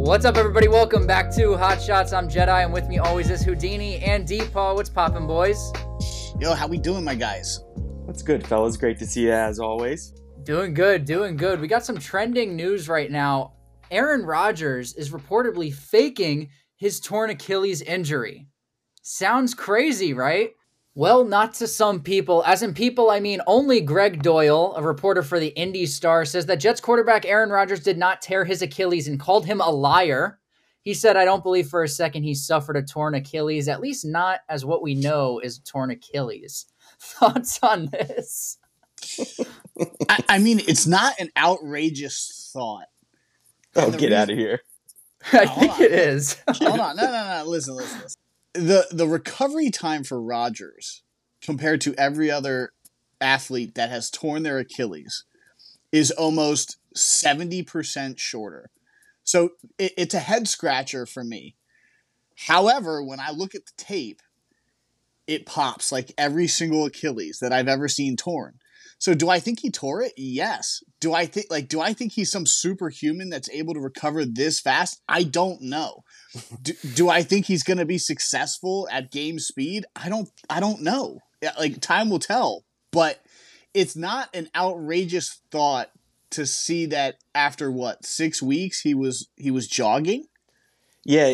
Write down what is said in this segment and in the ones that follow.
What's up, everybody? Welcome back to Hot Shots. I'm Jedi, and with me always is Houdini and Deepaw. What's poppin', boys? Yo, how we doing, my guys? What's good, fellas? Great to see you as always. Doing good, doing good. We got some trending news right now. Aaron Rodgers is reportedly faking his torn Achilles injury. Sounds crazy, right? Well, not to some people. As in people, I mean only Greg Doyle, a reporter for the Indy Star, says that Jets quarterback Aaron Rodgers did not tear his Achilles and called him a liar. He said, I don't believe for a second he suffered a torn Achilles, at least not as what we know is torn Achilles. Thoughts on this? I mean, it's not an outrageous thought. Oh, get out of here. I think it is. Hold on. No. Listen. The recovery time for Rodgers compared to every other athlete that has torn their Achilles is almost 70% shorter. So it's a head scratcher for me. However, when I look at the tape, it pops like every single Achilles that I've ever seen torn. So do I think he tore it? Yes. Do I think he's some superhuman that's able to recover this fast? I don't know. Do I think he's going to be successful at game speed? I don't know. Like, time will tell. But it's not an outrageous thought to see that after 6 weeks he was jogging. Yeah,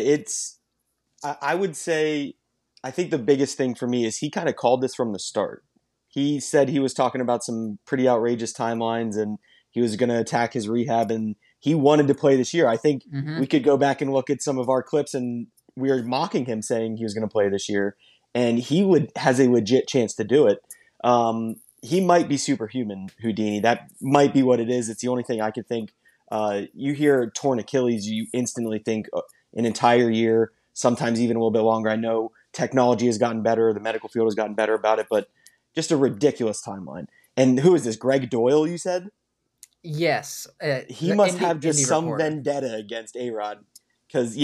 I would say, I think the biggest thing for me is he kind of called this from the start. He said he was talking about some pretty outrageous timelines and he was going to attack his rehab and he wanted to play this year. I think we could go back and look at some of our clips and we were mocking him saying he was going to play this year and he has a legit chance to do it. He might be superhuman, Houdini. That might be what it is. It's the only thing I could think. You hear torn Achilles, you instantly think an entire year, sometimes even a little bit longer. I know technology has gotten better. The medical field has gotten better about it, but just a ridiculous timeline. And who is this? Greg Doyle, you said? Yes. He must have just some reporter vendetta against A-Rod. Because,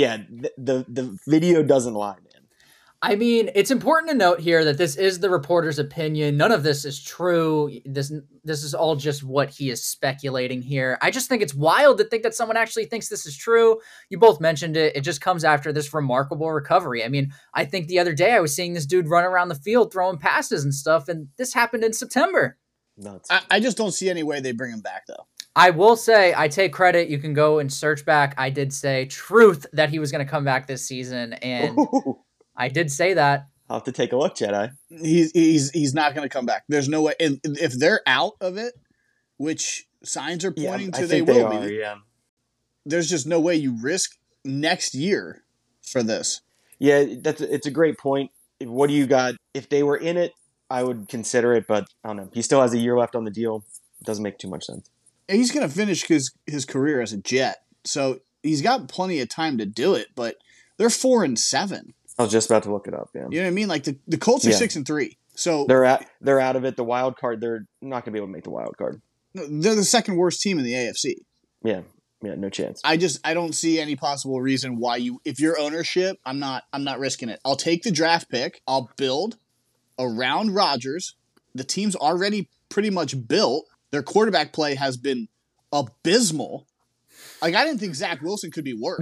the video doesn't lie, man. I mean, it's important to note here that this is the reporter's opinion. None of this is true. This is all just what he is speculating here. I just think it's wild to think that someone actually thinks this is true. You both mentioned it. It just comes after this remarkable recovery. I mean, I think the other day I was seeing this dude run around the field throwing passes and stuff, and this happened in September. Nuts. I just don't see any way they bring him back, though. I will say, I take credit. You can go and search back. I did say truth that he was going to come back this season, and I did say that. I'll have to take a look, Jedi. He's not going to come back. There's no way. And if they're out of it, which signs are pointing to they will be, there's just no way you risk next year for this. Yeah, it's a great point. What do you got? If they were in it, I would consider it, but I don't know. He still has a year left on the deal. It doesn't make too much sense. He's going to finish his career as a Jet, so he's got plenty of time to do it, but they're 4-7. I was just about to look it up. Yeah, you know what I mean. Like the Colts are 6-3, so they're out of it. The wild card, they're not going to be able to make the wild card. They're the second worst team in the AFC. Yeah, no chance. I don't see any possible reason why if you're ownership, I'm not risking it. I'll take the draft pick. I'll build around Rodgers. The team's already pretty much built. Their quarterback play has been abysmal. Like, I didn't think Zach Wilson could be worse.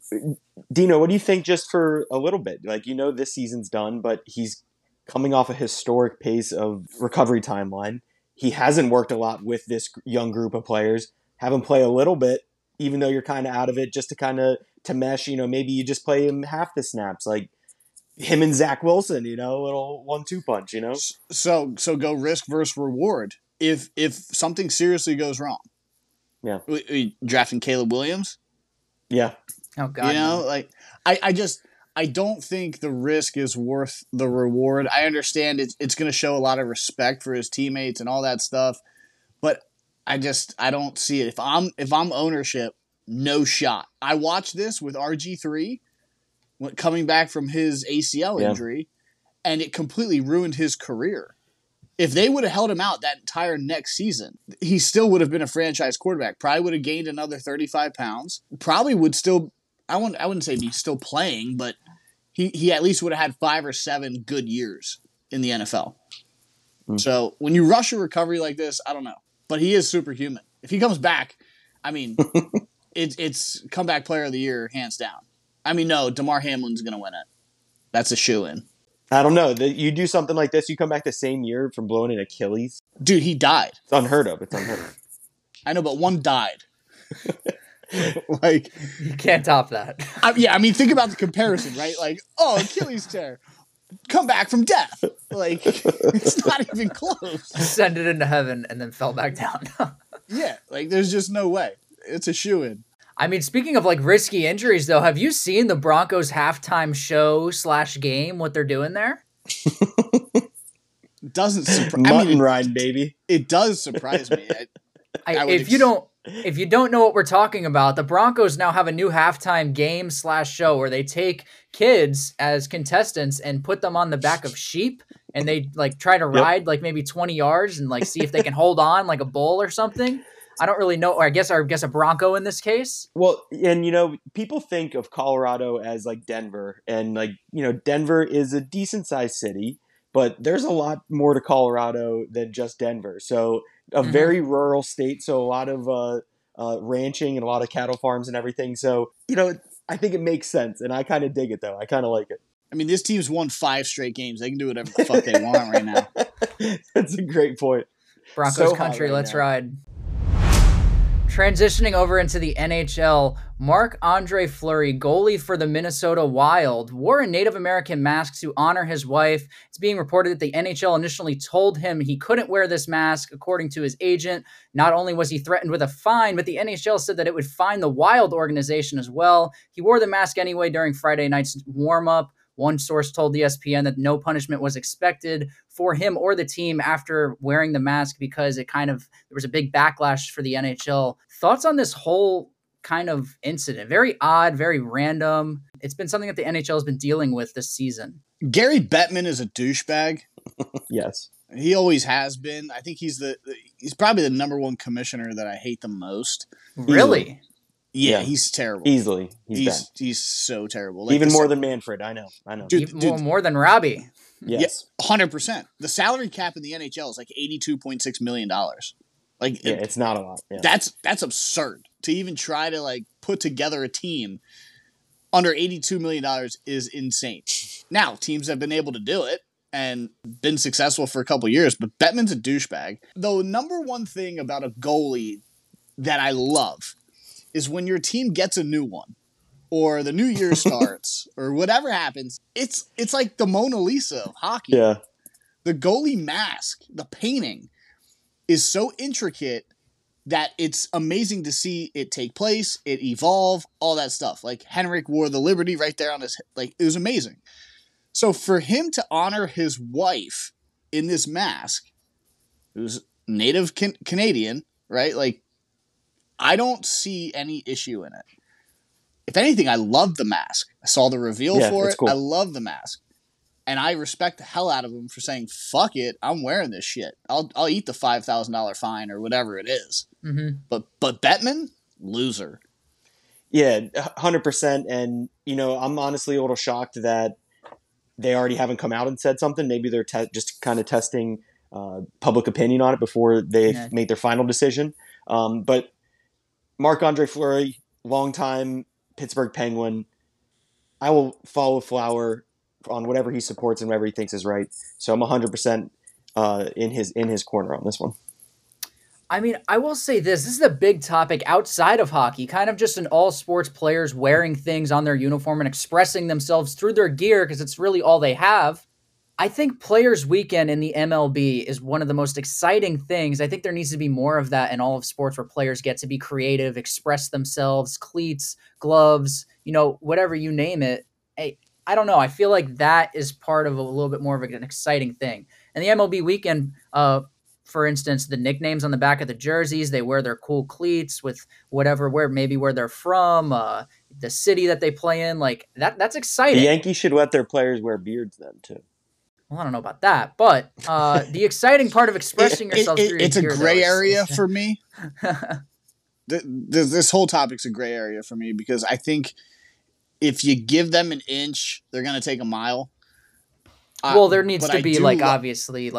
Dino, what do you think just for a little bit? Like, this season's done, but he's coming off a historic pace of recovery timeline. He hasn't worked a lot with this young group of players. Have him play a little bit, even though you're kind of out of it, just to mesh. Maybe you just play him half the snaps, like him and Zach Wilson, a little 1-2 punch, So go risk versus reward. If something seriously goes wrong. Yeah. We drafting Caleb Williams? Yeah. Oh, God. I don't think the risk is worth the reward. I understand it's going to show a lot of respect for his teammates and all that stuff, but I don't see it. If I'm ownership, no shot. I watched this with RG3 coming back from his ACL injury, and it completely ruined his career. If they would have held him out that entire next season, he still would have been a franchise quarterback. Probably would have gained another 35 pounds. Probably would still, I wouldn't say be still playing, but he at least would have had 5 or 7 good years in the NFL. So when you rush a recovery like this, I don't know. But he is superhuman. If he comes back, I mean, it's comeback player of the year, hands down. I mean, no, DeMar Hamlin's going to win it. That's a shoo-in. I don't know. You do something like this, you come back the same year from blowing an Achilles. Dude, he died. It's unheard of. It's unheard of. I know, but one died. Like, You can't top that. I mean, think about the comparison, right? Like, oh, Achilles tear, come back from death. Like, it's not even close. Send it into heaven and then fell back down. Yeah, like, there's just no way. It's a shoo-in. I mean, speaking of like risky injuries, though, have you seen the Broncos halftime show / game? What they're doing there? Doesn't surprise. Mutton rind, baby. It does surprise me. If you don't know what we're talking about, the Broncos now have a new halftime game / show where they take kids as contestants and put them on the back of sheep, and they like try to ride like maybe 20 yards and like see if they can hold on like a bull or something. I don't really know. Or I guess a Bronco in this case. Well, and people think of Colorado as like Denver, and like Denver is a decent sized city, but there's a lot more to Colorado than just Denver. So a very rural state, so a lot of ranching and a lot of cattle farms and everything. So I think it makes sense, and I kind of dig it though. I kind of like it. I mean, this team's won 5 straight games. They can do whatever the fuck they want right now. That's a great point. Broncos So country, hot right let's now. ride. Transitioning over into the NHL, Marc-Andre Fleury, goalie for the Minnesota Wild, wore a Native American mask to honor his wife. It's being reported that the NHL initially told him he couldn't wear this mask, according to his agent. Not only was he threatened with a fine, but the NHL said that it would fine the Wild organization as well. He wore the mask anyway during Friday night's warm-up. One source told ESPN that no punishment was expected for him or the team after wearing the mask because there was a big backlash for the NHL. Thoughts on this whole kind of incident? Very odd, very random. It's been something that the NHL has been dealing with this season. Gary Bettman is a douchebag. Yes. He always has been. I think he's probably the number one commissioner that I hate the most. Really? Yeah, he's terrible. Easily. He's so terrible. Like even more than Manfred. I know. Dude, more than Robbie. Yes. Yeah, 100%. The salary cap in the NHL is like $82.6 million. Like, it's not a lot. Yeah. That's absurd. To even try to like put together a team under $82 million is insane. Now, teams have been able to do it and been successful for a couple years, but Bettman's a douchebag. The number one thing about a goalie that I love is when your team gets a new one or the new year starts or whatever happens, it's like the Mona Lisa of hockey. Yeah. The goalie mask, the painting is so intricate that it's amazing to see it take place, it evolve, all that stuff. Like Henrik wore the Liberty right there on his head. Like, it was amazing. So for him to honor his wife in this mask, who's native Canadian, right? Like, I don't see any issue in it. If anything, I love the mask. I saw the reveal for it. Cool. I love the mask. And I respect the hell out of him for saying, fuck it, I'm wearing this shit. I'll eat the $5,000 fine or whatever it is. Mm-hmm. But Bettman, loser. Yeah, 100%. And, I'm honestly a little shocked that they already haven't come out and said something. Maybe they're just kind of testing public opinion on it before they make their final decision. But Marc-Andre Fleury, longtime Pittsburgh Penguin. I will follow Flower on whatever he supports and whatever he thinks is right. So I'm 100% in his corner on this one. I mean, I will say this is a big topic outside of hockey, kind of just in all sports players wearing things on their uniform and expressing themselves through their gear because it's really all they have. I think Players Weekend in the MLB is one of the most exciting things. I think there needs to be more of that in all of sports where players get to be creative, express themselves, cleats, gloves, whatever you name it. I don't know. I feel like that is part of a little bit more of an exciting thing. And the MLB Weekend, for instance, the nicknames on the back of the jerseys, they wear their cool cleats with where they're from, the city that they play in. Like that's exciting. The Yankees should let their players wear beards then too. Well, I don't know about that, but the exciting part of expressing yourself through it's your a gray area for me. This whole topic's a gray area for me because I think if you give them an inch, they're going to take a mile. Well, there needs to be obviously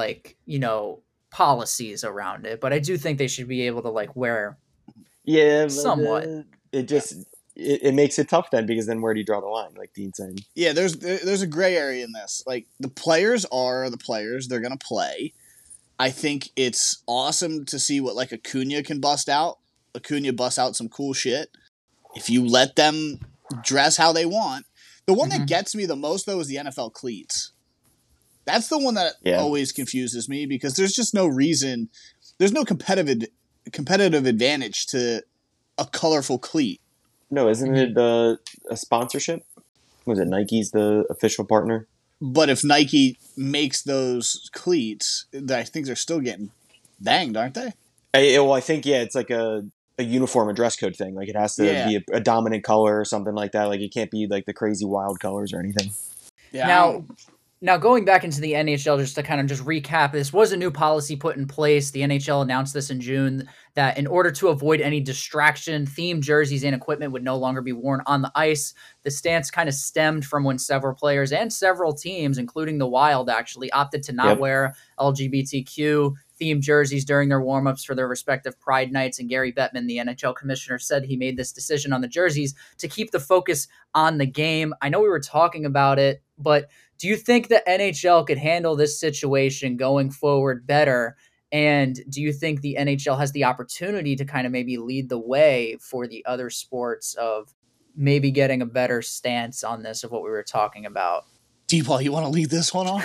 policies around it, but I do think they should be able to wear somewhat. it just it makes it tough then, because then where do you draw the line, like Dean's saying? Yeah, there's a gray area in this. Like, the players are the players. They're going to play. I think it's awesome to see what, like, Acuna can bust out. Acuna busts out some cool shit. If you let them dress how they want. The one that gets me the most, though, is the NFL cleats. That's the one that always confuses me, because there's just no reason. There's no competitive advantage to a colorful cleat. No, isn't it a sponsorship? Was it Nike's the official partner? But if Nike makes those cleats, I think they're still getting banged, aren't they? I think, it's like a uniform, a dress code thing. Like, it has to be a dominant color or something like that. Like, it can't be like the crazy wild colors or anything. Yeah. Now, going back into the NHL, just to kind of just recap, this was a new policy put in place. The NHL announced this in June, that in order to avoid any distraction, themed jerseys and equipment would no longer be worn on the ice. The stance kind of stemmed from when several players and several teams, including the Wild, actually opted to not wear LGBTQ themed jerseys during their warmups for their respective Pride nights. And Gary Bettman, the NHL commissioner, said he made this decision on the jerseys to keep the focus on the game. I know we were talking about it, but do you think the NHL could handle this situation going forward better? And do you think the NHL has the opportunity to kind of maybe lead the way for the other sports of maybe getting a better stance on this, of what we were talking about? D-Paul, you want to lead this one off?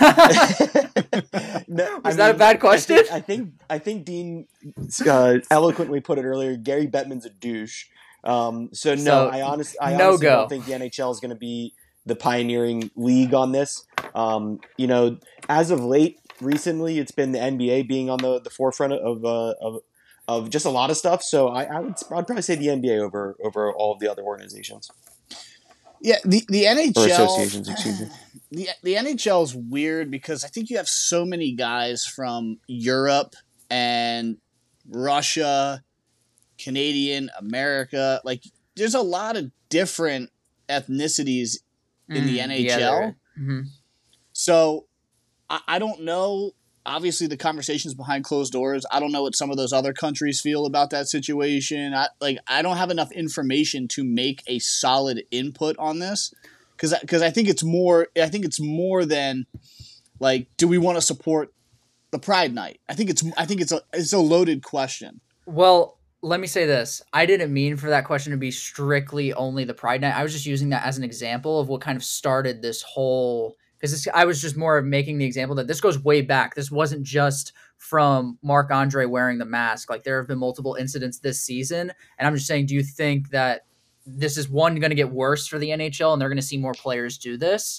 Was that a bad question? I think Dean eloquently put it earlier. Gary Bettman's a douche. I honestly don't think the NHL is going to be the pioneering league on this. As of late, recently, it's been the NBA being on the forefront of just a lot of stuff. So I'd probably say the NBA over all of the other organizations. Yeah, the NHL or associations, excuse me. The NHL is weird because I think you have so many guys from Europe and Russia, Canadian, America. Like, there's a lot of different ethnicities in the NHL. So I don't know. Obviously, the conversations behind closed doors. I don't know what some of those other countries feel about that situation. I don't have enough information to make a solid input on this, because I think it's more. I think it's more than, like, do we want to support the Pride Night? I think it's a loaded question. Well, let me say this. I didn't mean for that question to be strictly only the Pride Night. I was just using that as an example of what kind of started this whole. Because I was just more of making the example that this goes way back. This wasn't just from Marc-Andre wearing the mask. Like, there have been multiple incidents this season. And I'm just saying, do you think that this is, one, going to get worse for the NHL and they're going to see more players do this?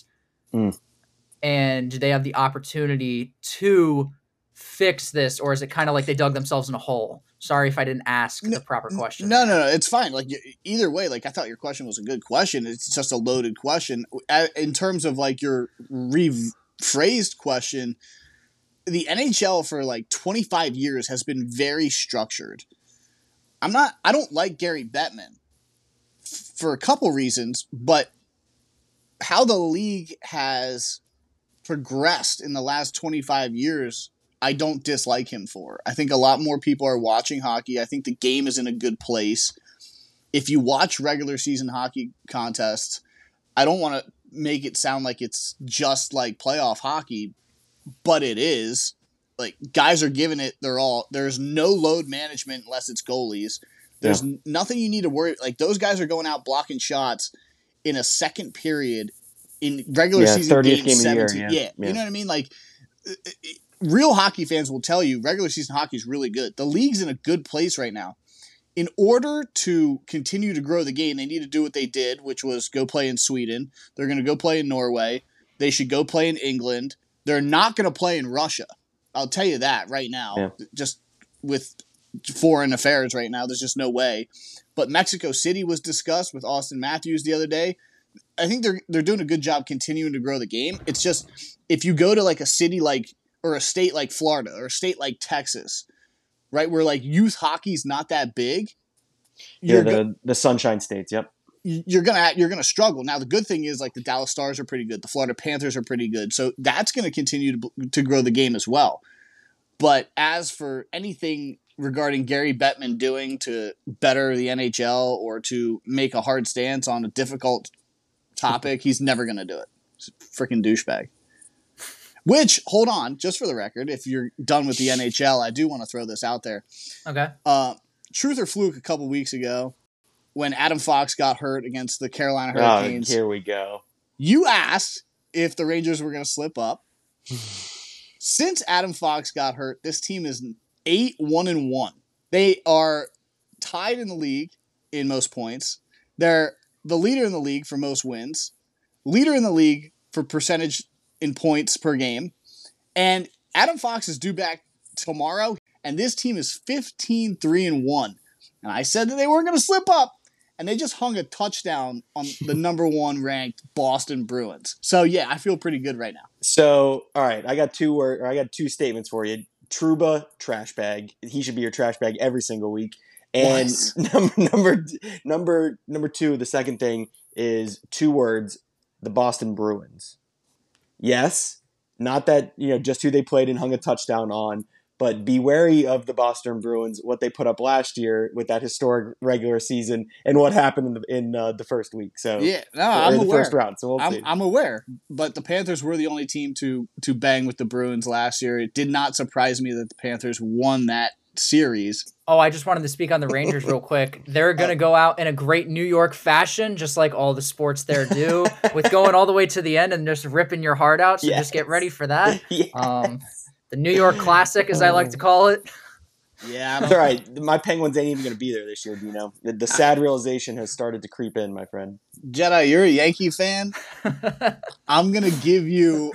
And do they have the opportunity to fix this? Or is it kind of like they dug themselves in a hole? Sorry if I didn't ask the proper question. No, it's fine. Like, either way, like, I thought your question was a good question. It's just a loaded question. In terms of, like, your rephrased question, the NHL for like 25 years has been very structured. I don't like Gary Bettman for a couple reasons, but how the league has progressed in the last 25 years, I don't dislike him for. I think a lot more people are watching hockey. I think the game is in a good place. If you watch regular season hockey contests, I don't want to make it sound like it's just like playoff hockey, but it is. Like, guys are giving it their all. There's no load management unless it's goalies. There's nothing you need to worry. Like, those guys are going out blocking shots in a second period in regular season game 17. You know what I mean? Like, real hockey fans will tell you regular season hockey is really good. The league's in a good place right now. In order to continue to grow the game, they need to do what they did, which was go play in Sweden. They're going to go play in Norway. They should go play in England. They're not going to play in Russia. I'll tell you that right now. Yeah. Just with foreign affairs right now, there's just no way. But Mexico City was discussed with Austin Matthews the other day. I think they're doing a good job continuing to grow the game. It's just, if you go to like a city like, or a state like Florida or a state like Texas, right, where like youth hockey's not that big. The Sunshine States, yep. You're gonna struggle. Now the good thing is, like, the Dallas Stars are pretty good, the Florida Panthers are pretty good, so that's going to continue to grow the game as well. But as for anything regarding Gary Bettman doing to better the NHL or to make a hard stance on a difficult topic, he's never going to do it. He's a freaking douchebag. Which, hold on, just for the record, if you're done with the NHL, I do want to throw this out there. Okay. Truth or fluke a couple weeks ago, when Adam Fox got hurt against the Carolina Hurricanes. Here we go. You asked if the Rangers were going to slip up. Since Adam Fox got hurt, this team is 8-1-1. They are tied in the league in most points. They're the leader in the league for most wins, leader in the league for percentage in points per game. And Adam Fox is due back tomorrow, and this team is 15-3-1. And I said that they weren't going to slip up, and they just hung a touchdown on the number 1 ranked Boston Bruins. So yeah, I feel pretty good right now. So, all right, I got two statements for you. Trouba, trash bag. He should be your trash bag every single week. And number two, the second thing is 2 words: the Boston Bruins. Yes, not that just who they played and hung a touchdown on, but be wary of the Boston Bruins, what they put up last year with that historic regular season and what happened in the first week. So yeah, no, I'm aware. First round. So we'll see. I'm aware, but the Panthers were the only team to bang with the Bruins last year. It did not surprise me that the Panthers won that series. Oh, I just wanted to speak on the Rangers real quick. They're going to go out in a great New York fashion, just like all the sports there do, with going all the way to the end and just ripping your heart out. So just get ready for that. Yes. The New York Classic, as I like to call it. Yeah. That's all right. My Penguins ain't even going to be there this year, Dino. The sad realization has started to creep in, my friend. Jedi, you're a Yankee fan. I'm gonna give you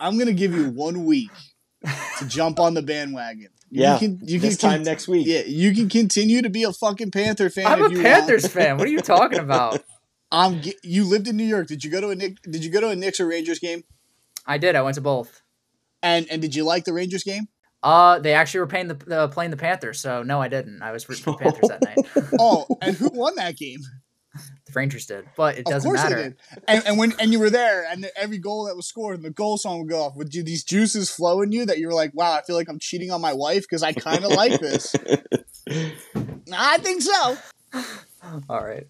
1 week to jump on the bandwagon. You can time next week. Yeah, you can continue to be a fucking Panther fan. I'm a Panthers fan. What are you talking about? You lived in New York. Did you go to a Knicks or Rangers game? I did. I went to both. And did you like the Rangers game? They actually were playing the Panthers, so no, I didn't. I was rooting for the Panthers that night. Oh, and who won that game? The Rangers did, but it doesn't matter. Of course they did. And you were there, and every goal that was scored, and the goal song would go off. Would these juices flow in you that you were like, wow, I feel like I'm cheating on my wife because I kind of like this? I think so. All right.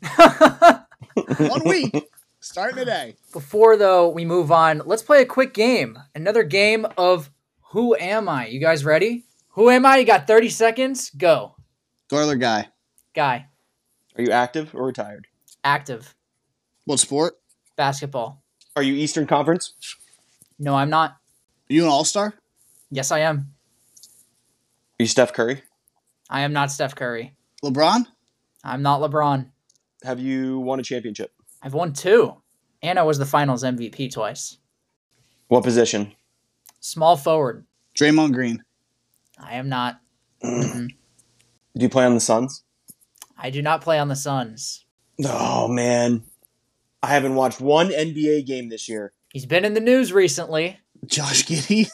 1 week, starting today. Before, though, we move on, let's play a quick game. Another game of Who Am I? You guys ready? Who am I? You got 30 seconds. Go. Goiler guy. Guy. Are you active or retired? Active. What sport? Basketball. Are you Eastern Conference? No, I'm not. Are you an all-star? Yes, I am. Are you Steph Curry? I am not Steph Curry. LeBron? I'm not LeBron. Have you won a championship? I've won 2. And I was the finals MVP twice. What position? Small forward. Draymond Green. I am not. Mm-mm. Do you play on the Suns? I do not play on the Suns. Oh, man. I haven't watched one NBA game this year. He's been in the news recently. Josh Giddey?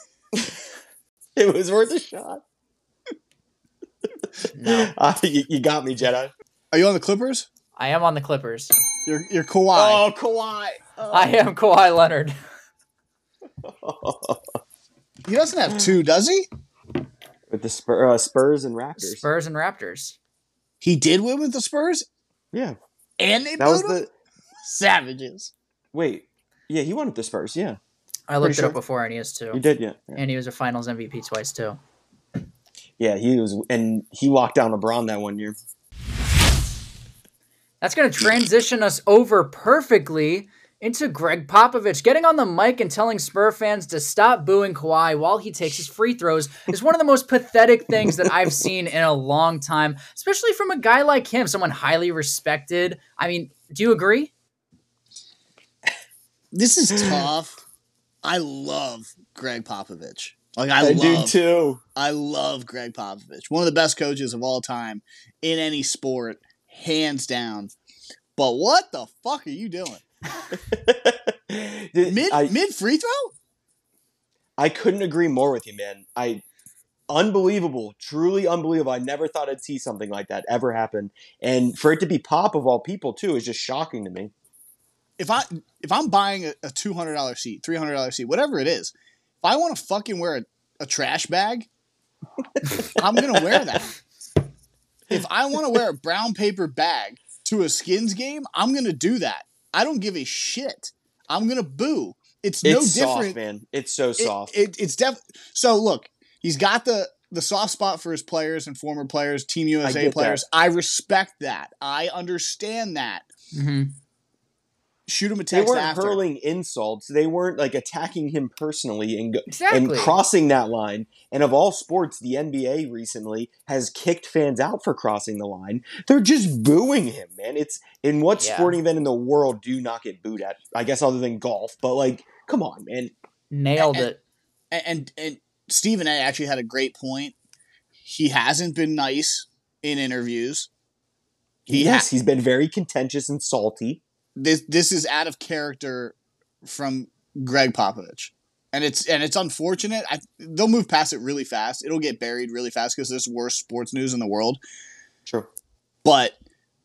It was worth a shot. No. You got me, Jedi. Are you on the Clippers? I am on the Clippers. You're Kawhi. Oh, Kawhi. Oh. I am Kawhi Leonard. He doesn't have 2, does he? With the Spurs and Raptors. Spurs and Raptors. He did win with the Spurs? Yeah. And they That was booed him? Savages. Wait. Yeah, he won with the Spurs, yeah. I looked Pretty it up sure. before, and he is too. You did, yeah. And he was a finals MVP twice, too. Yeah, he was, and he locked down LeBron that one year. That's going to transition us over perfectly into Greg Popovich. Getting on the mic and telling Spur fans to stop booing Kawhi while he takes his free throws is one of the most pathetic things that I've seen in a long time, especially from a guy like him, someone highly respected. I mean, do you agree? This is tough. I love Greg Popovich. I do too. I love Greg Popovich. One of the best coaches of all time in any sport, hands down. But what the fuck are you doing? Mid free throw? I couldn't agree more with you, man. Unbelievable, truly unbelievable. I never thought I'd see something like that ever happen, and for it to be Pop of all people too is just shocking to me. If I'm buying a $200 seat, $300 seat, whatever it is, if I want to fucking wear a trash bag, I'm gonna wear that. I want to wear a brown paper bag to a Skins game, I'm going to do that. I don't give a shit. I'm going to boo. It's no different. Soft, man. It's so soft. It's So look, he's got the soft spot for his players and former players, Team USA players. That. I respect that. I understand that. Mm-hmm. Shoot him a text after. They weren't hurling insults. They weren't like attacking him personally and crossing that line. And of all sports, the NBA recently has kicked fans out for crossing the line. They're just booing him, man. It's in what sporting event in the world do you not get booed at? I guess other than golf, but like, come on, man. Nailed it. And Stephen A actually had a great point. He hasn't been nice in interviews. He's been very contentious and salty. This is out of character from Greg Popovich, and it's unfortunate. They'll move past it really fast. It'll get buried really fast because there's worse sports news in the world. Sure, but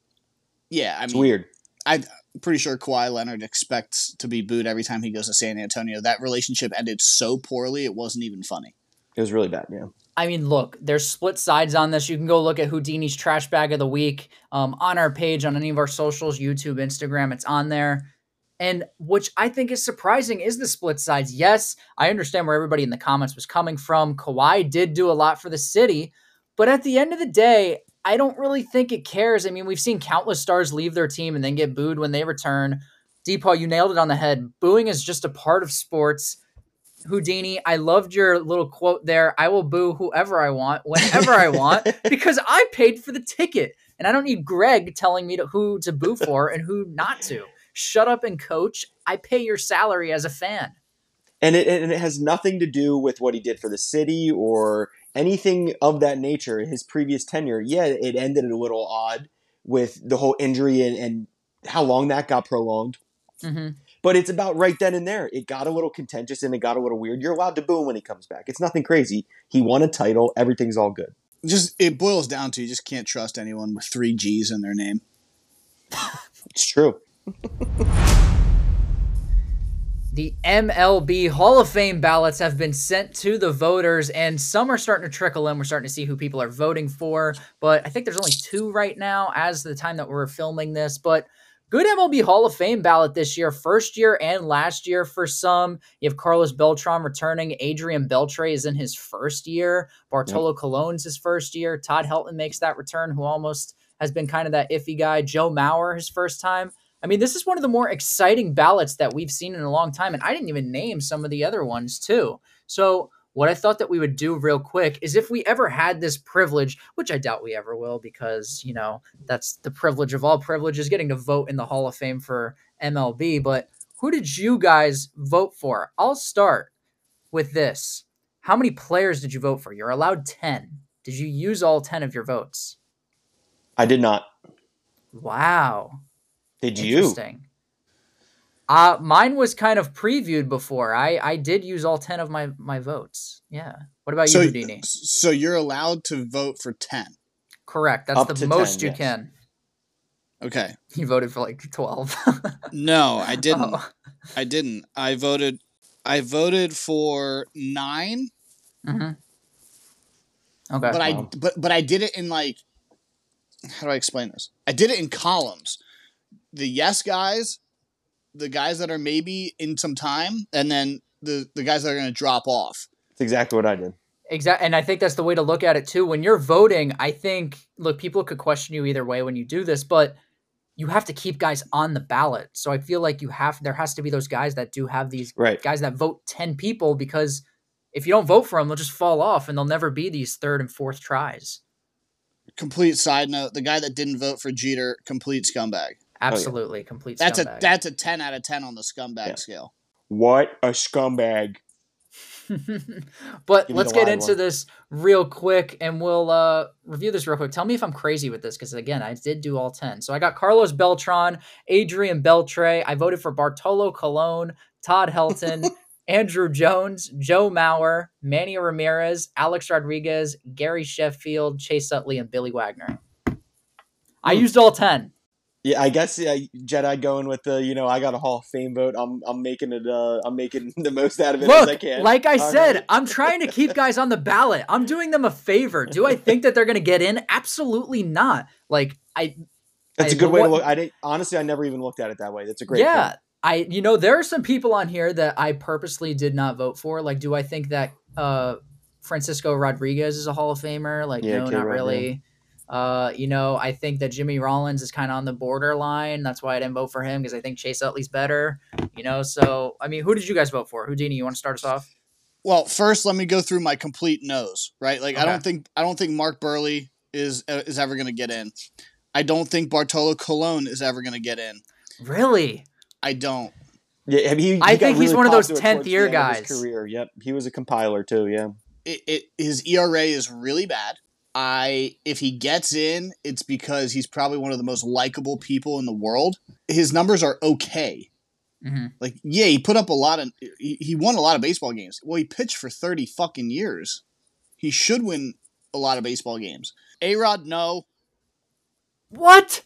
yeah, it's weird. I'm pretty sure Kawhi Leonard expects to be booed every time he goes to San Antonio. That relationship ended so poorly, it wasn't even funny. It was really bad, yeah. I mean, look, there's split sides on this. You can go look at Houdini's Trash Bag of the Week on our page, on any of our socials, YouTube, Instagram. It's on there. And which I think is surprising is the split sides. Yes, I understand where everybody in the comments was coming from. Kawhi did do a lot for the city. But at the end of the day, I don't really think it cares. I mean, we've seen countless stars leave their team and then get booed when they return. Deepaw, you nailed it on the head. Booing is just a part of sports. Houdini, I loved your little quote there. I will boo whoever I want, whenever I want, because I paid for the ticket. And I don't need Greg telling me who to boo for and who not to. Shut up and coach. I pay your salary as a fan. And it has nothing to do with what he did for the city or anything of that nature. His previous tenure, it ended a little odd with the whole injury and how long that got prolonged. Mm-hmm. But it's about right then and there. It got a little contentious and it got a little weird. You're allowed to boo him when he comes back. It's nothing crazy. He won a title. Everything's all good. It boils down to you just can't trust anyone with 3 G's in their name. It's true. The MLB Hall of Fame ballots have been sent to the voters, and some are starting to trickle in. We're starting to see who people are voting for, but I think there's only 2 right now as the time that we're filming this. But good MLB Hall of Fame ballot this year, first year and last year for some. You have Carlos Beltran returning. Adrian Beltre is in his first year. Bartolo Colon's his first year. Todd Helton makes that return, who almost has been kind of that iffy guy. Joe Mauer, his first time. I mean, this is one of the more exciting ballots that we've seen in a long time, and I didn't even name some of the other ones too. So what I thought that we would do real quick is if we ever had this privilege, which I doubt we ever will because, that's the privilege of all privileges, getting to vote in the Hall of Fame for MLB. But who did you guys vote for? I'll start with this. How many players did you vote for? You're allowed 10. Did you use all 10 of your votes? I did not. Wow. Did you? Interesting. Mine was kind of previewed before. I did use all 10 of my votes. Yeah. What about you, Houdini? So you're allowed to vote for 10? Correct. That's the most 10, you can. Okay. You voted for like 12. No, I didn't. Oh. I didn't. I voted for 9. Mm-hmm. Okay. But I did it in like, how do I explain this? I did it in columns. The yes guys, the guys that are maybe in some time, and then the guys that are going to drop off. That's exactly what I did. Exactly, and I think that's the way to look at it too. When you're voting, I think, look, people could question you either way when you do this, but you have to keep guys on the ballot. So I feel like there has to be those guys that do have these guys that vote 10 people, because if you don't vote for them, they'll just fall off and they'll never be these 3rd and 4th tries. Complete side note, the guy that didn't vote for Jeter, complete scumbag. Absolutely, complete scumbag. That's a 10 out of 10 on the scumbag scale. What a scumbag. But let's get into this real quick, and we'll review this real quick. Tell me if I'm crazy with this, because, again, I did do all 10. So I got Carlos Beltran, Adrian Beltre. I voted for Bartolo Colon, Todd Helton, Andrew Jones, Joe Mauer, Manny Ramirez, Alex Rodriguez, Gary Sheffield, Chase Utley, and Billy Wagner. I used all 10. Yeah, I guess Jedi going with the I got a Hall of Fame vote. I'm making it. I'm making the most out of it as I Look, can. like I All said, right. I'm trying to keep guys on the ballot. I'm doing them a favor. Do I think that they're going to get in? Absolutely not. Like That's a good way to look. Honestly, I never even looked at it that way. That's a great point. There are some people on here that I purposely did not vote for. Like, do I think that Francisco Rodriguez is a Hall of Famer? Like, no, not really. I think that Jimmy Rollins is kind of on the borderline. That's why I didn't vote for him, because I think Chase Utley's better. So I mean, who did you guys vote for? Houdini, you want to start us off? Well, first, let me go through my complete no's. Right, like Okay. I don't think Mark Burley is ever going to get in. I don't think Bartolo Colon is ever going to get in. Really? I don't. Yeah, I mean, I think he's one of those 10th year guys. Career. Yep, he was a compiler too. Yeah, his ERA is really bad. If he gets in, it's because he's probably one of the most likable people in the world. His numbers are okay. Mm-hmm. Like, yeah, he put up he won a lot of baseball games. Well, he pitched for 30 fucking years. He should win a lot of baseball games. A-Rod, no. What?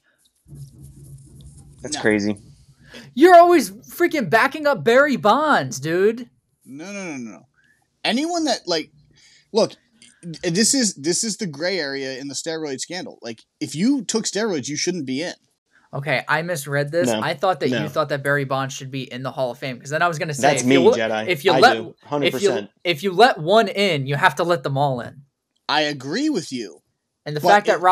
That's crazy. You're always freaking backing up Barry Bonds, dude. No. Anyone that, like, look, this is the gray area in the steroid scandal. Like, if you took steroids, you shouldn't be in. Okay, I misread this. No, I thought that no. you thought that Barry Bonds should be in the Hall of Fame, because then I was going to say, That's me, Jedi. If you I let do, 100%. if you let one in, you have to let them all in. I agree with you. And the fact that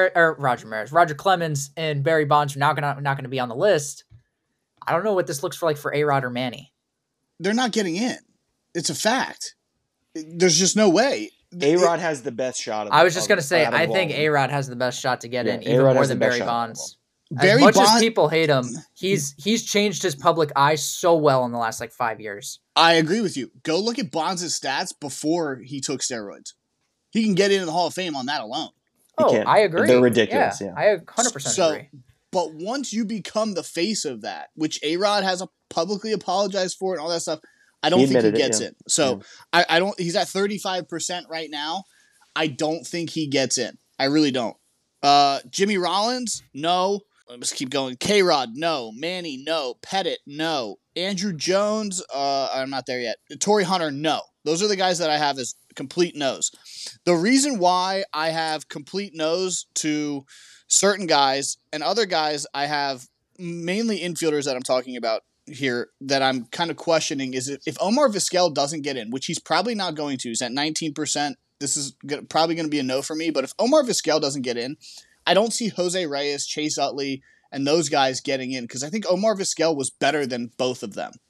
Roger Clemens and Barry Bonds are not going to be on the list, I don't know what this looks for A-Rod or Manny. They're not getting in. It's a fact. There's just no way. A-Rod has the best shot. I was just going to say, I think A-Rod has the best shot to get in, even A-Rod more has than the best Barry shot. Bonds. Barry As much Bonds, as people hate him, he's changed his public eye so well in the last 5 years. I agree with you. Go look at Bonds' stats before he took steroids. He can get into the Hall of Fame on that alone. I agree. They're ridiculous. Yeah. I 100% agree. But once you become the face of that, which A-Rod has publicly apologized for and all that stuff, I don't think he gets in. So I don't. He's at 35% right now. I don't think he gets in. I really don't. Jimmy Rollins, no. Let's keep going. K-Rod, no. Manny, no. Pettit, no. Andrew Jones, I'm not there yet. Torrey Hunter, no. Those are the guys that I have as complete no's. The reason why I have complete no's to certain guys and other guys I have, mainly infielders that I'm talking about here, that I'm kind of questioning is if Omar Vizquel doesn't get in, which he's probably not going to. He's at 19%. This is probably going to be a no for me. But if Omar Vizquel doesn't get in, I don't see Jose Reyes, Chase Utley, and those guys getting in, because I think Omar Vizquel was better than both of them.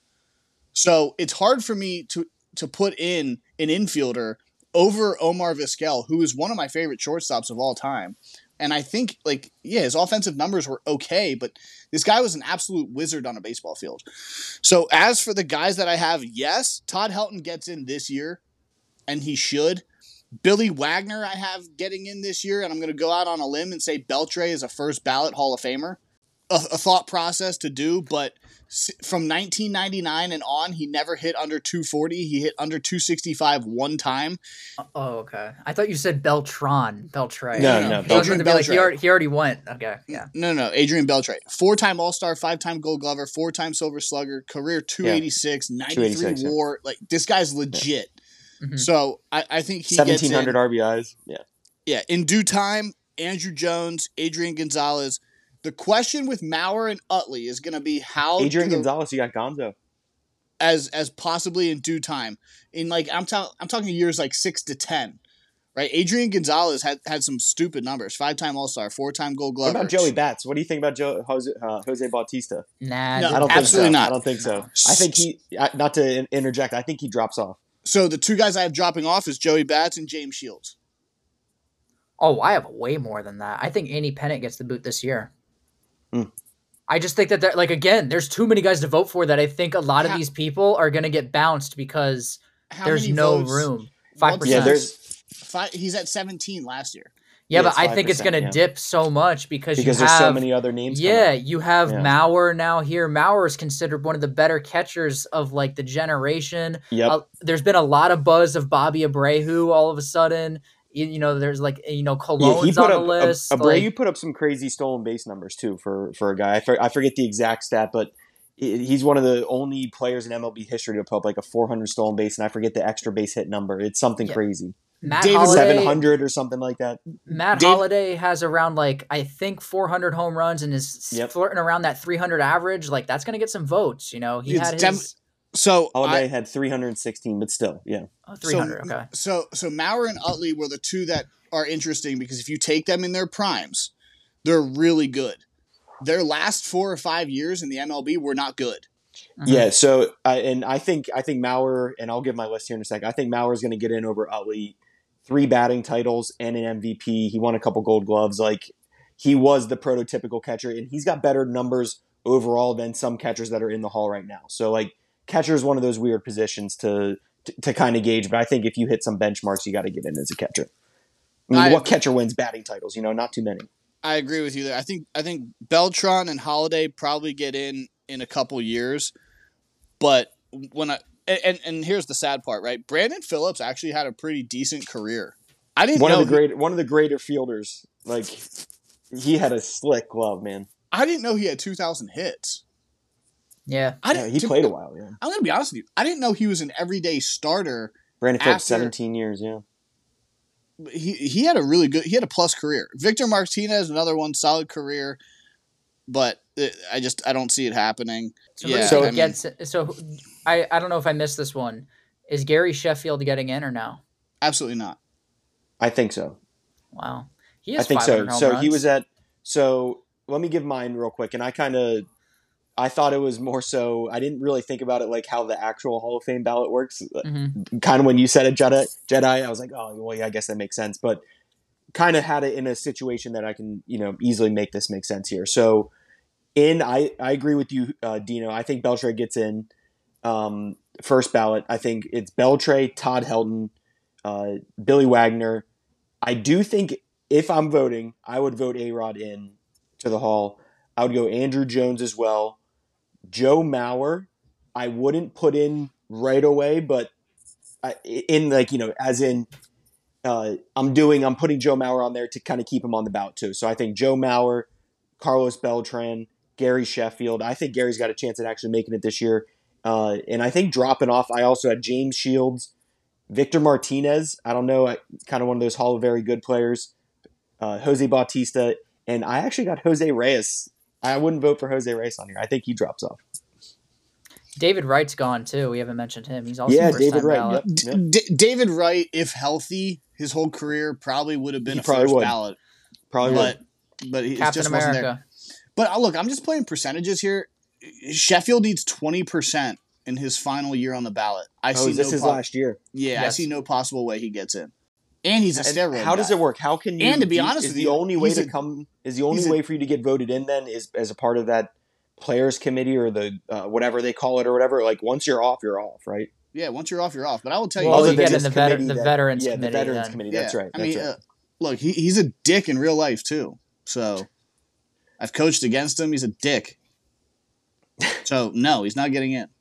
So it's hard for me to put in an infielder over Omar Vizquel, who is one of my favorite shortstops of all time. And I think, his offensive numbers were okay, but this guy was an absolute wizard on a baseball field. So as for the guys that I have, yes, Todd Helton gets in this year, and he should. Billy Wagner I have getting in this year, and I'm going to go out on a limb and say Beltre is a first ballot Hall of Famer. A thought process to do, but from 1999 and on, he never hit under 240. He hit under 265 one time. Oh, okay. I thought you said Beltre. No. Adrian Beltre. He already went. Okay, yeah. No. Adrian Beltre. 4-time All-Star, 5-time Gold Glover, 4-time Silver Slugger, career 286, 93 WAR. Like, this guy's legit. Yeah. Mm-hmm. So I think he 1,700 RBIs. Yeah. Yeah. In due time, Andrew Jones, Adrian Gonzalez. The question with Mauer and Utley is going to be how Adrian Gonzalez, you got Gonzo. As possibly in due time. In I'm talking years 6 to 10. Right? Adrian Gonzalez had some stupid numbers. 5-time All-Star, 4-time Gold Glover. What about Joey Bats? What do you think about Jose Bautista? Nah, no, I don't absolutely think so. not. I don't think so. I think not to interject, I think he drops off. So the two guys I have dropping off is Joey Bats and James Shields. Oh, I have way more than that. I think Andy Pennant gets the boot this year. Mm. I just think that, again, there's too many guys to vote for that I think a lot of these people are going to get bounced because there's no room. 5%. Yeah, there's 5. He's at 17 last year. Yeah, but I think it's going to dip so much because there's so many other names. Yeah, you have Mauer now here. Mauer is considered one of the better catchers of the generation. Yep. There's been a lot of buzz of Bobby Abreu all of a sudden. There's like he Cologne's put on the up list. Abreu put up some crazy stolen base numbers too for a guy. I forget the exact stat, but he's one of the only players in MLB history to put up like a 400 stolen base, and I forget the extra base hit number. It's something crazy. Matt David Holliday, 700 or something like that. Matt Holliday has around like I think 400 home runs and is flirting around that 300 average. Like that's gonna get some votes. He had his. So Holliday had 316, but still, yeah. Oh, 300, okay. So Mauer and Utley were the two that are interesting because if you take them in their primes, they're really good. Their last 4 or 5 years in the MLB were not good. Yeah, so I think Mauer, and I'll give my list here in a second. I think Mauer is going to get in over Utley. 3 batting titles and an MVP. He won a couple Gold Gloves. Like he was the prototypical catcher, and he's got better numbers overall than some catchers that are in the Hall right now. So like catcher is one of those weird positions to kind of gauge. But I think if you hit some benchmarks, you got to get in as a catcher. I mean, what catcher wins batting titles? Not too many. I agree with you there. I think Beltran and Holliday probably get in a couple years, but and here's the sad part, right? Brandon Phillips actually had a pretty decent career. I didn't know one of the greater fielders. Like he had a slick glove, man. I didn't know he had 2,000 hits. Yeah, he played a while. Yeah, I'm gonna be honest with you. I didn't know he was an everyday starter. Brandon Phillips, 17 years. Yeah. He had a plus career. Victor Martinez, another one, solid career, but I don't see it happening. I don't know if I missed this one. Is Gary Sheffield getting in or no? Absolutely not. I think so. Wow, he has. I think so. So he was at. So let me give mine real quick, and I thought it was more so. I didn't really think about it like how the actual Hall of Fame ballot works. Mm-hmm. Kind of when you said it, Jedi, I was like, oh, well, yeah, I guess that makes sense. But kind of had it in a situation that I can, easily make this make sense here. So, I agree with you, Dino. I think Beltre gets in first ballot. I think it's Beltre, Todd Helton, Billy Wagner. I do think if I'm voting, I would vote A-Rod in to the Hall. I would go Andrew Jones as well. Joe Mauer, I wouldn't put in right away, but I'm putting Joe Mauer on there to kind of keep him on the ballot too. So I think Joe Mauer, Carlos Beltran, Gary Sheffield. I think Gary's got a chance at actually making it this year. And I think dropping off, I also had James Shields, Victor Martinez. I don't know, kind of one of those Hall of Very Good players. Jose Bautista, and I actually got Jose Reyes. I wouldn't vote for Jose Reyes on here. I think he drops off. David Wright's gone too. We haven't mentioned him. He's also David Wright. Yep. David Wright, if healthy, his whole career probably would have been first ballot. Probably would. But he Captain just America. Wasn't there. But look, I'm just playing percentages here. Sheffield needs 20% in his final year on the ballot. His last year. Yeah, yes. I see no possible way he gets in. And he's a steroid. How does it work? How can you? And to be honest with you, the only way for you to get voted in then is as a part of that players committee or the whatever they call it or whatever. Like once you're off, right? Yeah, once you're off, you're off. But I will tell you, you get in the veterans committee. The veterans committee. That's right. Look, he's a dick in real life too. So I've coached against him. He's a dick. So no, he's not getting in.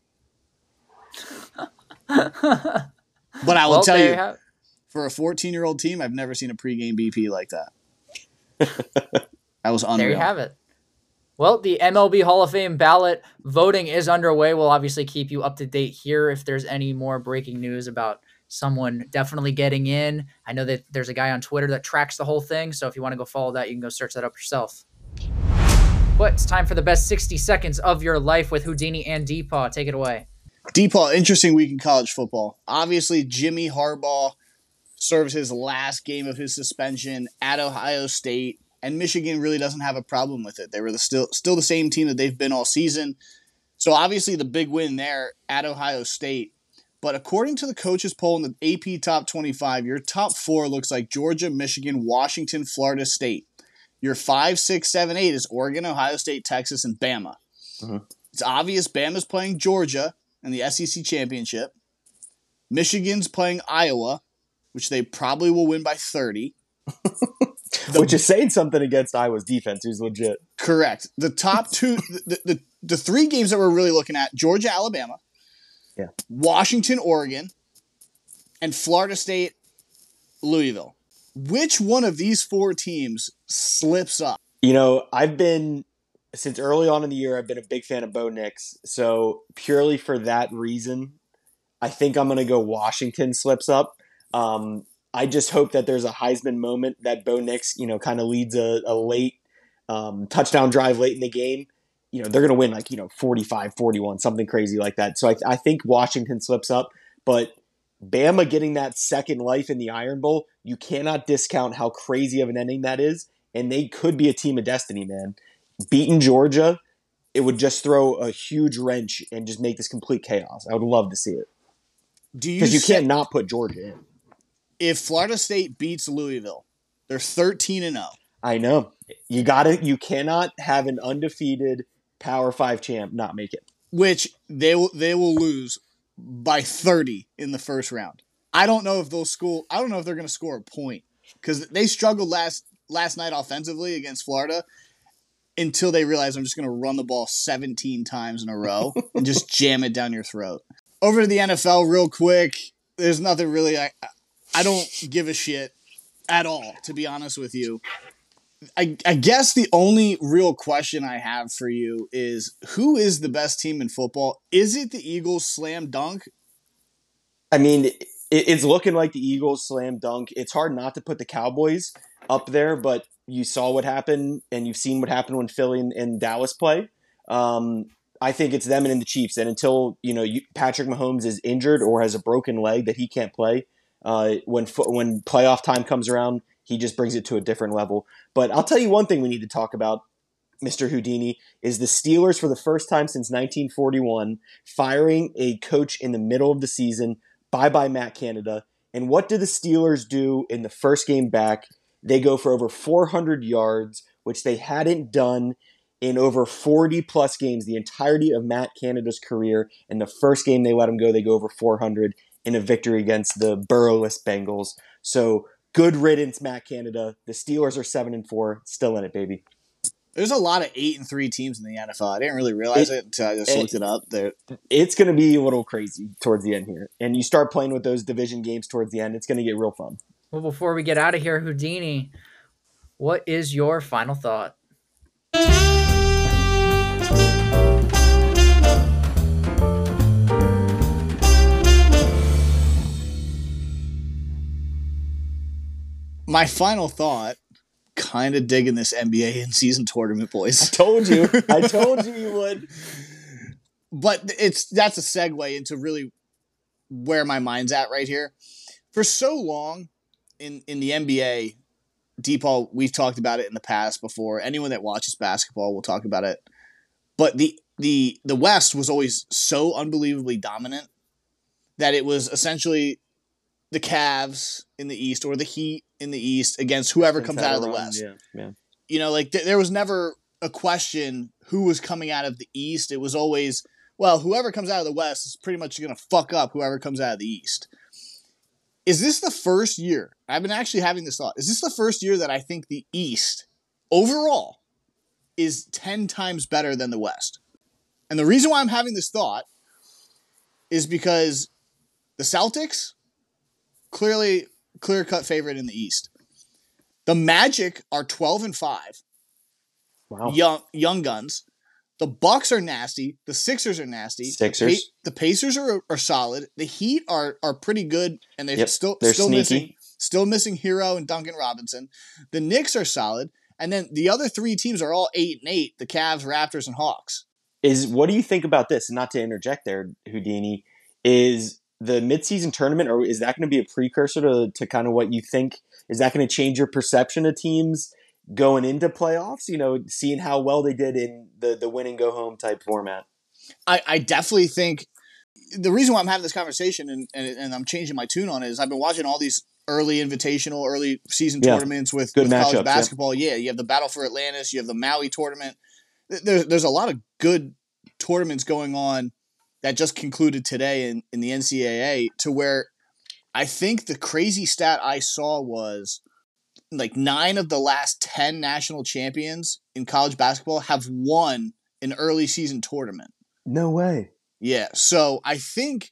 But I will tell you. For a 14-year-old team, I've never seen a pregame BP like that. That was unreal. There you have it. Well, the MLB Hall of Fame ballot voting is underway. We'll obviously keep you up to date here if there's any more breaking news about someone definitely getting in. I know that there's a guy on Twitter that tracks the whole thing, so if you want to go follow that, you can go search that up yourself. But it's time for the best 60 seconds of your life with Houdini and Deepaw. Take it away. Deepaw, interesting week in college football. Obviously, Jimmy Harbaugh serves his last game of his suspension at Ohio State, and Michigan really doesn't have a problem with it. They were still the same team that they've been all season. So obviously the big win there at Ohio State. But according to the coaches poll in the AP Top 25, your top 4 looks like Georgia, Michigan, Washington, Florida State. Your 5, 6, 7, 8 is Oregon, Ohio State, Texas, and Bama. Mm-hmm. It's obvious Bama's playing Georgia in the SEC Championship. Michigan's playing Iowa, which they probably will win by 30. Which is saying something against Iowa's defense, who's legit. Correct. The top 2, the 3 games that we're really looking at, Georgia, Alabama, Washington, Oregon, and Florida State, Louisville. Which one of these four teams slips up? Since early on in the year, I've been a big fan of Bo Nix. So purely for that reason, I think I'm going to go Washington slips up. I just hope that there's a Heisman moment that Bo Nix, kind of leads a late touchdown drive late in the game. They're going to win 45-41, something crazy like that. So I think Washington slips up, but Bama getting that second life in the Iron Bowl, you cannot discount how crazy of an ending that is. And they could be a team of destiny, man. Beating Georgia, it would just throw a huge wrench and just make this complete chaos. I would love to see it. Because you can't not put Georgia in. If Florida State beats Louisville, they're 13-0. I know. You cannot have an undefeated Power 5 champ not make it. Which they will lose by 30 in the first round. I don't know if they're going to score a point because they struggled last night offensively against Florida until they realized I'm just going to run the ball 17 times in a row and just jam it down your throat. Over to the NFL real quick. There's nothing really I don't give a shit at all, to be honest with you. I guess the only real question I have for you is, who is the best team in football? Is it the Eagles slam dunk? I mean, it's looking like the Eagles slam dunk. It's hard not to put the Cowboys up there, but you saw what happened, and you've seen what happened when Philly and Dallas play. I think it's them and the Chiefs. And until Patrick Mahomes is injured or has a broken leg that he can't play, when playoff time comes around, he just brings it to a different level. But I'll tell you one thing we need to talk about, Mr. Houdini, is the Steelers for the first time since 1941 firing a coach in the middle of the season. Bye-bye, Matt Canada. And what did the Steelers do in the first game back? They go for over 400 yards, which they hadn't done in over 40-plus games, the entirety of Matt Canada's career. And the first game they let him go, they go over 400 in a victory against the Burrowless Bengals. So good riddance, Matt Canada. The Steelers are 7-4, still in it, baby. There's a lot of 8-3 teams in the NFL. I didn't really realize it until I just looked it up. It's going to be a little crazy towards the end here. And you start playing with those division games towards the end, it's going to get real fun. Well, before we get out of here, Houdini, what is your final thought? My final thought, kind of digging this NBA in-season tournament, boys. I told you you would. But that's a segue into really where my mind's at right here. For so long in the NBA, DePaul, we've talked about it in the past before. Anyone that watches basketball will talk about it. But the West was always so unbelievably dominant that it was essentially the Cavs in the East or the Heat in the East against whoever comes out of the West. Yeah. There was never a question who was coming out of the East. It was always, well, whoever comes out of the West is pretty much going to fuck up whoever comes out of the East. Is this the first year? I've been actually having this thought. Is this the first year that I think the East overall is 10 times better than the West? And the reason why I'm having this thought is because the Celtics, clearly clear-cut favorite in the East. The Magic are 12-5. Wow. Young guns. The Bucks are nasty. The Sixers are nasty. Sixers. The Pacers are solid. The Heat are pretty good, and they're still sneaky. missing Hero and Duncan Robinson. The Knicks are solid, and then the other three teams are all 8-8. The Cavs, Raptors, and Hawks. What do you think about this? And not to interject there, Houdini, is the midseason tournament, or is that going to be a precursor to kind of what you think? Is that going to change your perception of teams going into playoffs? Seeing how well they did in the win and go home type format. I definitely think the reason why I'm having this conversation and I'm changing my tune on it is I've been watching all these early season tournaments with college basketball. Yeah, you have the Battle for Atlantis, you have the Maui tournament. There's a lot of good tournaments going on that just concluded today in the NCAA, to where I think the crazy stat I saw was like 9 of the last 10 national champions in college basketball have won an early season tournament. No way. Yeah. So I think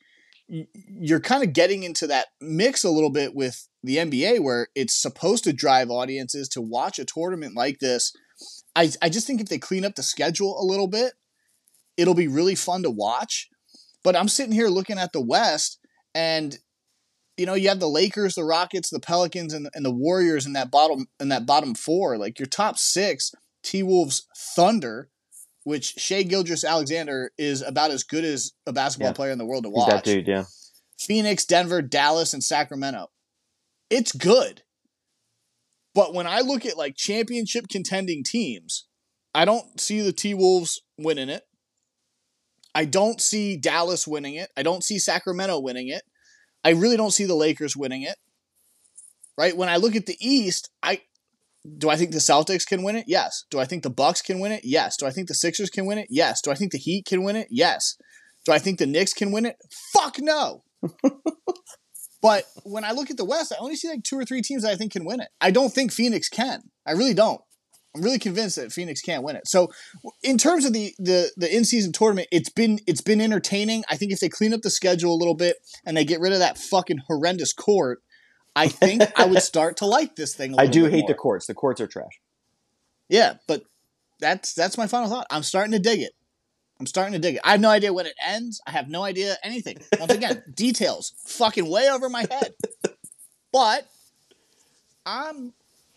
you're kind of getting into that mix a little bit with the NBA where it's supposed to drive audiences to watch a tournament like this. I just think if they clean up the schedule a little bit, it'll be really fun to watch. But I'm sitting here looking at the West, and you have the Lakers, the Rockets, the Pelicans, and the Warriors in that bottom four. Like your top six, T-Wolves, Thunder, which Shai Gilgeous-Alexander is about as good as a basketball player in the world to watch. He's that dude, yeah. Phoenix, Denver, Dallas, and Sacramento. It's good. But when I look at like championship contending teams, I don't see the T-Wolves winning it. I don't see Dallas winning it. I don't see Sacramento winning it. I really don't see the Lakers winning it. Right? When I look at the East, do I think the Celtics can win it? Yes. Do I think the Bucks can win it? Yes. Do I think the Sixers can win it? Yes. Do I think the Heat can win it? Yes. Do I think the Knicks can win it? Fuck no. But when I look at the West, I only see like 2 or 3 teams that I think can win it. I don't think Phoenix can. I really don't. I'm really convinced that Phoenix can't win it. So in terms of the in-season tournament, it's been entertaining. I think if they clean up the schedule a little bit and they get rid of that fucking horrendous court, I think I would start to like this thing a little bit more. I do hate the courts. The courts are trash. Yeah, but that's my final thought. I'm starting to dig it. I have no idea when it ends. I have no idea anything. Once again, details fucking way over my head. But I'm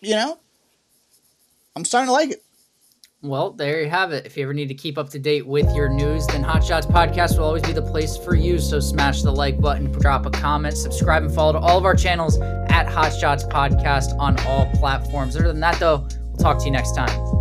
starting to like it. Well, there you have it. If you ever need to keep up to date with your news, then Hot Shots Podcast will always be the place for you. So smash the like button, drop a comment, subscribe, and follow to all of our channels at Hot Shots Podcast on all platforms. Other than that, though, we'll talk to you next time.